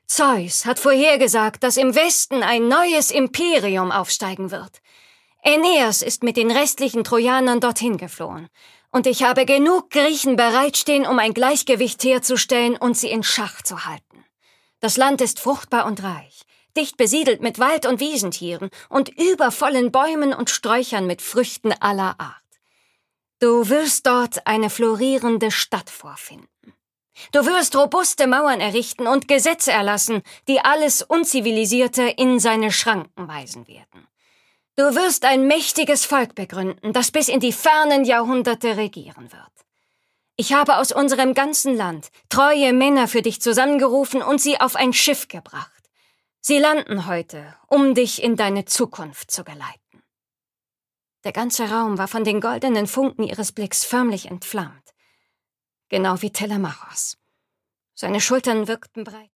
Zeus hat vorhergesagt, dass im Westen ein neues Imperium aufsteigen wird. Aeneas ist mit den restlichen Trojanern dorthin geflohen. Und ich habe genug Griechen bereitstehen, um ein Gleichgewicht herzustellen und sie in Schach zu halten. Das Land ist fruchtbar und reich, dicht besiedelt mit Wald- und Wiesentieren und übervollen Bäumen und Sträuchern mit Früchten aller Art. Du wirst dort eine florierende Stadt vorfinden. Du wirst robuste Mauern errichten und Gesetze erlassen, die alles Unzivilisierte in seine Schranken weisen werden. Du wirst ein mächtiges Volk begründen, das bis in die fernen Jahrhunderte regieren wird. Ich habe aus unserem ganzen Land treue Männer für dich zusammengerufen und sie auf ein Schiff gebracht. Sie landen heute, um dich in deine Zukunft zu geleiten. Der ganze Raum war von den goldenen Funken ihres Blicks förmlich entflammt. Genau wie Telemachos. Seine Schultern wirkten breit.